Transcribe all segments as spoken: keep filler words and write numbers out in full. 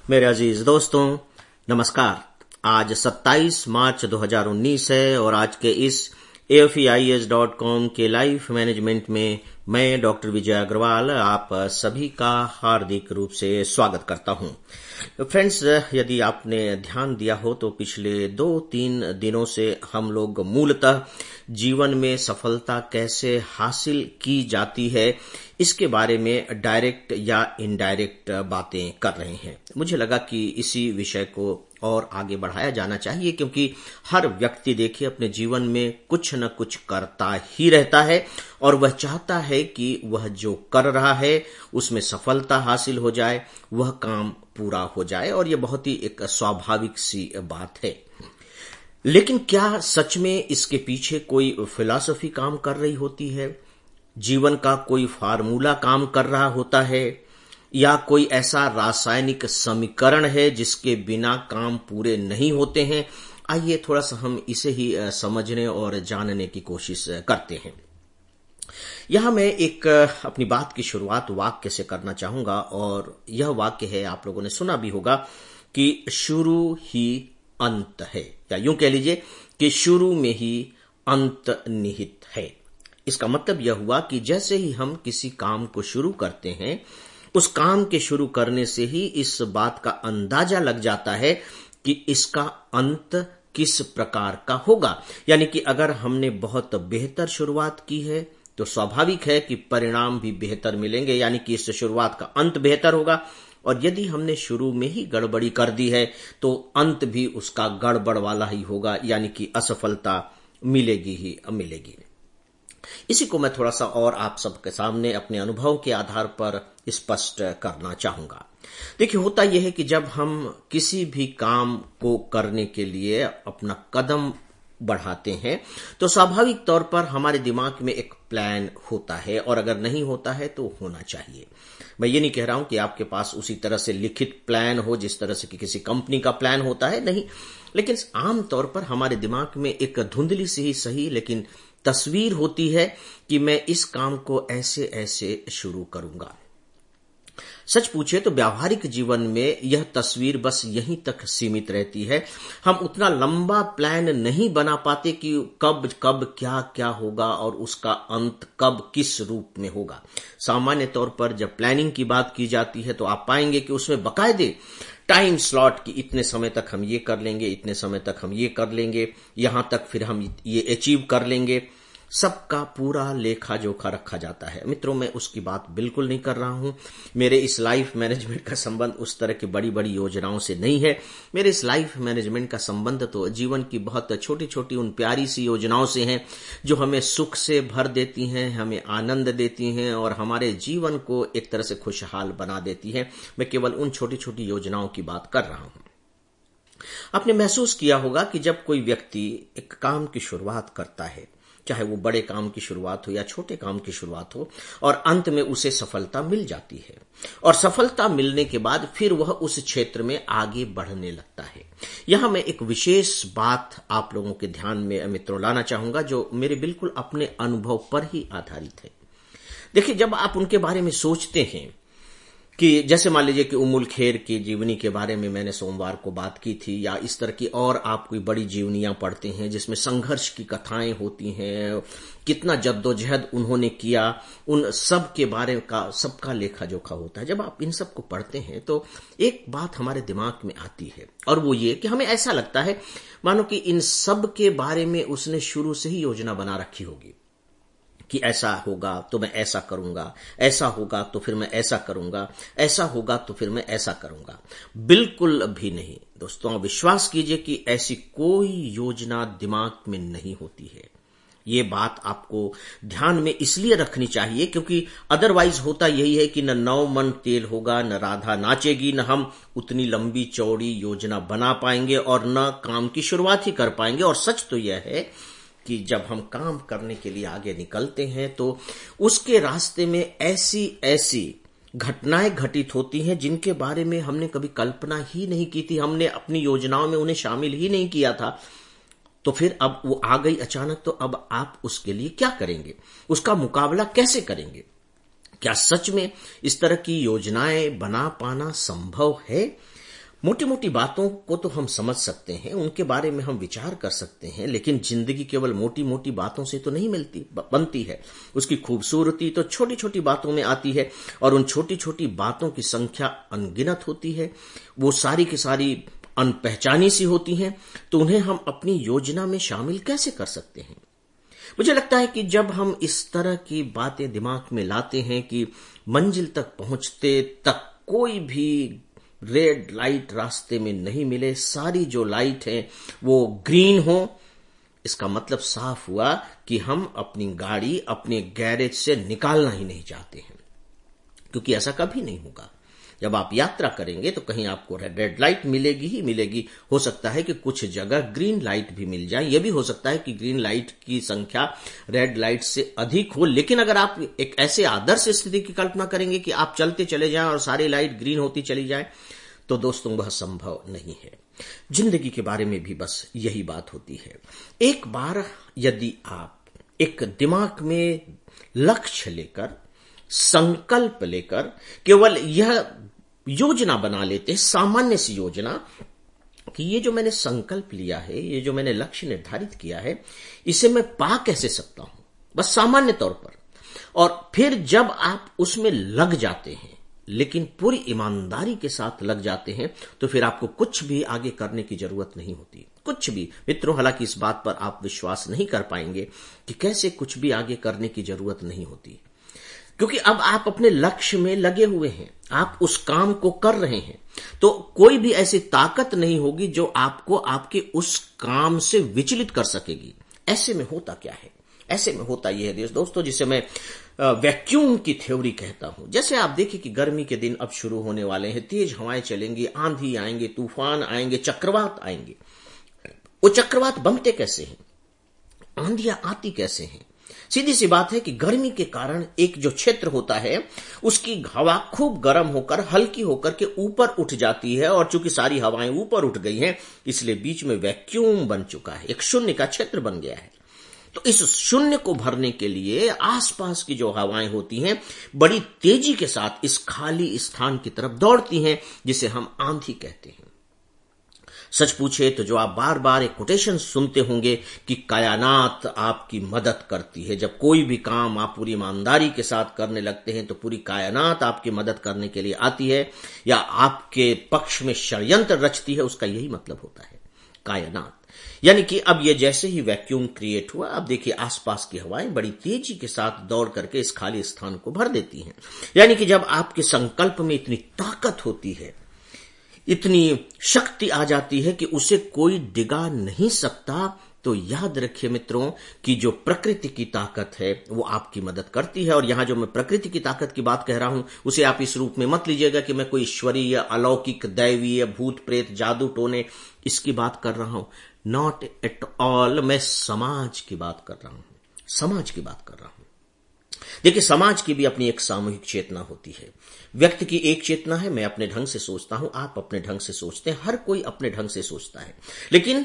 मेरे अजीज दोस्तों, नमस्कार। आज सत्ताईस मार्च दो हज़ार उन्नीस है और आज के इस A F E I S dot com के लाइफ मैनेजमेंट में मैं डॉक्टर विजय अग्रवाल आप सभी का हार्दिक रूप से स्वागत करता हूं। फ्रेंड्स, यदि आपने ध्यान दिया हो तो पिछले दो तीन दिनों से हम लोग मूलतः जीवन में सफलता कैसे हासिल की जाती है इसके बारे में डायरेक्ट या इनडायरेक्ट बातें कर रहे हैं। मुझे लगा कि इसी विषय को और आगे बढ़ाया जाना चाहिए, क्योंकि हर व्यक्ति देखिए अपने जीवन में कुछ न कुछ करता ही रहता है और वह चाहता है कि वह जो कर रहा है उसमें सफलता हासिल हो जाए, वह काम पूरा हो जाए, और यह बहुत ही एक स्वाभाविक सी बात है। लेकिन क्या सच में इसके पीछे कोई फिलॉसफी काम कर रही होती है? जीवन का कोई फार्मूला काम कर रहा होता है, या कोई ऐसा रासायनिक समीकरण है जिसके बिना काम पूरे नहीं होते हैं? आइए थोड़ा सा हम इसे ही समझने और जानने की कोशिश करते हैं। यहां मैं एक अपनी बात की शुरुआत वाक्य से करना चाहूंगा, और यह वाक्य है, आप लोगों ने सुना भी होगा कि शुरू ही अंत है, या यूं कह लीजिए कि शुरू में ही अंत निहित है। इसका मतलब यह हुआ कि जैसे ही हम किसी काम को शुरू करते हैं, उस काम के शुरू करने से ही इस बात का अंदाजा लग जाता है कि इसका अंत किस प्रकार का होगा। यानी कि अगर हमने बहुत बेहतर शुरुआत की है तो स्वाभाविक है कि परिणाम भी बेहतर मिलेंगे, यानी कि इस शुरुआत का अंत बेहतर होगा। और यदि हमने शुरू में ही गड़बड़ी कर दी है तो अंत भी उसका गड़बड़ वाला ही होगा, यानी कि असफलता मिलेगी ही मिलेगी। इसी को मैं थोड़ा सा और आप सबके सामने अपने अनुभव के आधार पर स्पष्ट करना चाहूंगा। देखिए, होता यह है कि जब हम किसी भी काम को करने के लिए अपना कदम बढ़ाते हैं तो स्वाभाविक तौर पर हमारे दिमाग में एक प्लान होता है, और अगर नहीं होता है तो होना चाहिए। मैं ये नहीं कह रहा हूं कि आपके पास उसी तरह से लिखित प्लान हो जिस तरह से कि किसी कंपनी का प्लान होता है, नहीं। लेकिन आमतौर पर हमारे दिमाग में एक धुंधली सी ही सही लेकिन तस्वीर होती है कि मैं इस काम को ऐसे ऐसे शुरू करूंगा। सच पूछे तो व्यावहारिक जीवन में यह तस्वीर बस यहीं तक सीमित रहती है। हम उतना लंबा प्लान नहीं बना पाते कि कब कब क्या क्या होगा और उसका अंत कब किस रूप में होगा। सामान्य तौर पर जब प्लानिंग की बात की जाती है तो आप पाएंगे कि उसमें बकायदे टाइम स्लॉट की इतने समय तक हम ये कर लेंगे, इतने समय तक हम ये कर लेंगे, यहां तक फिर हम ये अचीव कर लेंगे, सबका पूरा लेखा जोखा रखा जाता है। मित्रों, मैं उसकी बात बिल्कुल नहीं कर रहा हूं। मेरे इस लाइफ मैनेजमेंट का संबंध उस तरह की बड़ी बड़ी योजनाओं से नहीं है। मेरे इस लाइफ मैनेजमेंट का संबंध तो जीवन की बहुत छोटी छोटी उन प्यारी सी योजनाओं से है जो हमें सुख से भर देती हैं, हमें आनंद देती हैं और हमारे जीवन को एक तरह से खुशहाल बना देती हैं। मैं केवल उन छोटी छोटी योजनाओं की बात कर रहा हूं। आपने महसूस किया होगा कि जब कोई व्यक्ति एक काम की शुरुआत करता है, चाहे वो बड़े काम की शुरुआत हो या छोटे काम की शुरुआत हो, और अंत में उसे सफलता मिल जाती है, और सफलता मिलने के बाद फिर वह उस क्षेत्र में आगे बढ़ने लगता है। यहां मैं एक विशेष बात आप लोगों के ध्यान में मित्रों लाना चाहूंगा, जो मेरे बिल्कुल अपने अनुभव पर ही आधारित है। देखिए, जब आप उनके बारे में सोचते हैं कि जैसे मान लीजिए कि उमुल खैर की जीवनी के बारे में मैंने सोमवार को बात की थी, या इस तरह की और आप कोई बड़ी जीवनियां पढ़ते हैं जिसमें संघर्ष की कथाएं होती हैं, कितना जद्दोजहद उन्होंने किया, उन सब के बारे का सबका लेखा जोखा होता है। जब आप इन सब को पढ़ते हैं तो एक बात हमारे दिमाग में आती है, और वो ये कि हमें ऐसा लगता है मानो कि इन सब के बारे में उसने शुरू से ही योजना बना रखी होगी कि ऐसा होगा तो मैं ऐसा करूंगा, ऐसा होगा तो फिर मैं ऐसा करूंगा, ऐसा होगा तो फिर मैं ऐसा करूंगा। बिल्कुल भी नहीं दोस्तों, विश्वास कीजिए कि ऐसी कोई योजना दिमाग में नहीं होती है। ये बात आपको ध्यान में इसलिए रखनी चाहिए क्योंकि अदरवाइज होता यही है कि न नौ मन तेल होगा, न राधा नाचेगी, न हम उतनी लंबी चौड़ी योजना बना पाएंगे और न काम की शुरुआत ही कर पाएंगे। और सच तो यह है कि जब हम काम करने के लिए आगे निकलते हैं तो उसके रास्ते में ऐसी ऐसी घटनाएं घटित होती हैं जिनके बारे में हमने कभी कल्पना ही नहीं की थी, हमने अपनी योजनाओं में उन्हें शामिल ही नहीं किया था। तो फिर अब वो आ गई अचानक, तो अब आप उसके लिए क्या करेंगे, उसका मुकाबला कैसे करेंगे? क्या सच में इस तरह की योजनाएं बना पाना संभव है? मोटी मोटी बातों को तो हम समझ सकते हैं, उनके बारे में हम विचार कर सकते हैं, लेकिन जिंदगी केवल मोटी मोटी बातों से तो नहीं मिलती बनती है। उसकी खूबसूरती तो छोटी छोटी बातों में आती है, और उन छोटी छोटी बातों की संख्या अनगिनत होती है। वो सारी की सारी अनपहचानी सी होती हैं, तो उन्हें हम अपनी योजना में शामिल कैसे कर सकते हैं? मुझे लगता है कि जब हम इस तरह की बातें दिमाग में लाते हैं कि मंजिल तक पहुंचते तक कोई भी रेड लाइट रास्ते में नहीं मिले, सारी जो लाइट है वो ग्रीन हो, इसका मतलब साफ हुआ कि हम अपनी गाड़ी अपने गैरेज से निकालना ही नहीं चाहते हैं, क्योंकि ऐसा कभी नहीं होगा। जब आप यात्रा करेंगे तो कहीं आपको रेड लाइट मिलेगी ही मिलेगी। हो सकता है कि कुछ जगह ग्रीन लाइट भी मिल जाए, यह भी हो सकता है कि ग्रीन लाइट की संख्या रेड लाइट से अधिक हो, लेकिन अगर आप एक ऐसे आदर्श स्थिति की कल्पना करेंगे कि आप चलते चले जाएं और सारी लाइट ग्रीन होती चली जाए, तो दोस्तों वह संभव नहीं है। जिंदगी के बारे में भी बस यही बात होती है। एक बार यदि आप एक दिमाग में लक्ष्य लेकर, संकल्प लेकर केवल यह योजना बना लेते हैं, सामान्य सी योजना, कि ये जो मैंने संकल्प लिया है, ये जो मैंने लक्ष्य निर्धारित किया है, इसे मैं पा कैसे सकता हूं, बस सामान्य तौर पर। और फिर जब आप उसमें लग जाते हैं, लेकिन पूरी ईमानदारी के साथ लग जाते हैं, तो फिर आपको कुछ भी आगे करने की जरूरत नहीं होती, कुछ भी। मित्रों, हालांकि इस बात पर आप विश्वास नहीं कर पाएंगे कि कैसे कुछ भी आगे करने की जरूरत नहीं होती, क्योंकि अब आप अपने लक्ष्य में लगे हुए हैं, आप उस काम को कर रहे हैं, तो कोई भी ऐसी ताकत नहीं होगी जो आपको आपके उस काम से विचलित कर सकेगी। ऐसे में होता क्या है? ऐसे में होता यह है दोस्तों, जिसे मैं वैक्यूम की थ्योरी कहता हूं। जैसे आप देखिए कि गर्मी के दिन अब शुरू होने वाले हैं, तेज हवाएं चलेंगी, आंधी आएंगे, तूफान आएंगे, चक्रवात आएंगे। वो चक्रवात बनते कैसे हैं? आंधियां आती कैसे हैं? सीधी सी बात है कि गर्मी के कारण एक जो क्षेत्र होता है, उसकी हवा खूब गर्म होकर, हल्की होकर के ऊपर उठ जाती है, और चूंकि सारी हवाएं ऊपर उठ गई हैं, इसलिए बीच में वैक्यूम बन चुका है, एक शून्य का क्षेत्र बन गया है। तो इस शून्य को भरने के लिए आसपास की जो हवाएं होती हैं, बड़ी तेजी के साथ इस खाली स्थान की तरफ दौड़ती हैं, जिसे हम आंधी कहते हैं। सच पूछे तो जो आप बार बार एक कोटेशन सुनते होंगे कि कायनात आपकी मदद करती है। जब कोई भी काम आप पूरी ईमानदारी के साथ करने लगते हैं, तो पूरी कायनात आपकी मदद करने के लिए आती है, या आपके पक्ष में षड्यंत्र रचती है। उसका यही मतलब होता है, कायनात। यानी कि अब ये जैसे ही वैक्यूम क्रिएट हुआ, अब देखिए आसपास की हवाएं बड़ी तेजी के साथ दौड़ करके इस खाली स्थान को भर देती हैं। यानी कि जब आपके संकल्प में इतनी ताकत होती है, इतनी शक्ति आ जाती है कि उसे कोई डिगा नहीं सकता, तो याद रखिए मित्रों कि जो प्रकृति की ताकत है वो आपकी मदद करती है। और यहां जो मैं प्रकृति की ताकत की बात कह रहा हूं, उसे आप इस रूप में मत लीजिएगा कि मैं कोई ईश्वरीय, अलौकिक, दैवीय, भूत प्रेत, जादू टोने इसकी बात कर रहा हूं। Not at all. मैं समाज की बात कर रहा हूं, समाज की बात कर रहा हूं। देखिए, समाज की भी अपनी एक सामूहिक चेतना होती है। व्यक्ति की एक चेतना है, मैं अपने ढंग से सोचता हूं, आप अपने ढंग से सोचते हैं, हर कोई अपने ढंग से सोचता है, लेकिन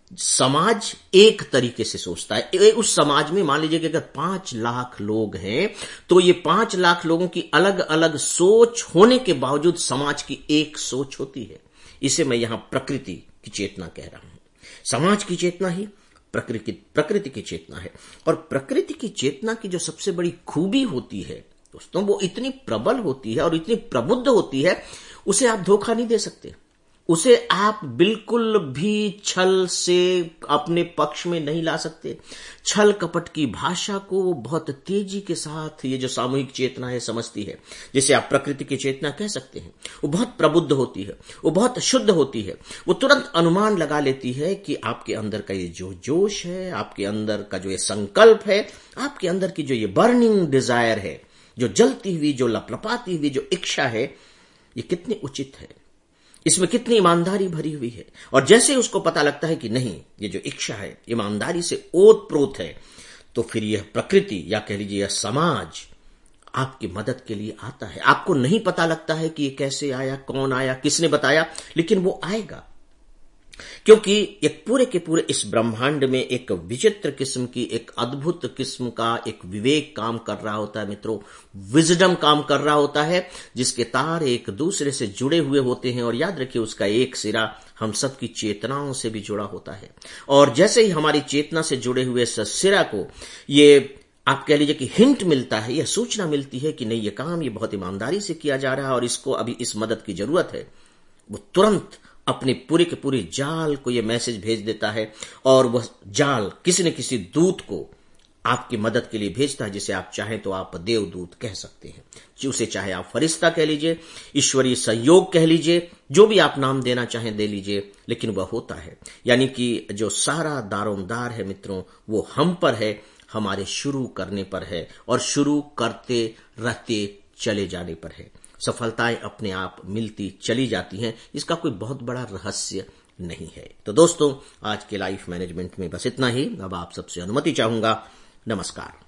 समाज एक तरीके से सोचता है। उस समाज में मान लीजिए कि अगर पांच लाख लोग हैं, तो ये पांच लाख लोगों की अलग अलग सोच होने के बावजूद समाज की एक सोच होती है। इसे मैं यहां प्रकृति की चेतना कह रहा हूं। समाज की चेतना ही प्रकृति प्रकृति की चेतना है। और प्रकृति की चेतना की जो सबसे बड़ी खूबी होती है दोस्तों, वो इतनी प्रबल होती है और इतनी प्रबुद्ध होती है, उसे आप धोखा नहीं दे सकते, उसे आप बिल्कुल भी छल से अपने पक्ष में नहीं ला सकते। छल कपट की भाषा को बहुत तेजी के साथ ये जो सामूहिक चेतना है समझती है, जिसे आप प्रकृति की चेतना कह सकते हैं। वो बहुत प्रबुद्ध होती है, वो बहुत शुद्ध होती है। वो तुरंत अनुमान लगा लेती है कि आपके अंदर का ये जो जोश है, आपके अंदर का जो ये संकल्प है, आपके अंदर की जो ये बर्निंग डिजायर है, जो जलती हुई, जो लपलपाती हुई जो इच्छा है, ये कितनी उचित है, इसमें कितनी ईमानदारी भरी हुई है। और जैसे उसको पता लगता है कि नहीं, ये जो इच्छा है ईमानदारी से ओतप्रोत है, तो फिर यह प्रकृति या कह लीजिए यह समाज आपकी मदद के लिए आता है। आपको नहीं पता लगता है कि ये कैसे आया, कौन आया, किसने बताया, लेकिन वो आएगा। क्योंकि एक पूरे के पूरे इस ब्रह्मांड में एक विचित्र किस्म की, एक अद्भुत किस्म का एक विवेक काम कर रहा होता है मित्रों, विजडम काम कर रहा होता है, जिसके तार एक दूसरे से जुड़े हुए होते हैं। और याद रखिए, उसका एक सिरा हम सबकी चेतनाओं से भी जुड़ा होता है। और जैसे ही हमारी चेतना से जुड़े हुए इस सिरा को ये आप कह लीजिए कि हिंट मिलता है, यह सूचना मिलती है कि नहीं, ये काम ये बहुत ईमानदारी से किया जा रहा है और इसको अभी इस मदद की जरूरत है, वो तुरंत अपने पूरे के पूरे जाल को यह मैसेज भेज देता है। और वह जाल किसी न किसी दूत को आपकी मदद के लिए भेजता है, जिसे आप चाहें तो आप देवदूत कह सकते हैं, उसे चाहे आप फरिश्ता कह लीजिए, ईश्वरीय सहयोग कह लीजिए, जो भी आप नाम देना चाहें दे लीजिए, लेकिन वह होता है। यानी कि जो सारा दारोमदार है मित्रों, वो हम पर है, हमारे शुरू करने पर है और शुरू करते रहते चले जाने पर है। सफलताएं अपने आप मिलती चली जाती हैं, इसका कोई बहुत बड़ा रहस्य नहीं है। तो दोस्तों, आज के लाइफ मैनेजमेंट में बस इतना ही। अब आप सबसे अनुमति चाहूंगा। नमस्कार।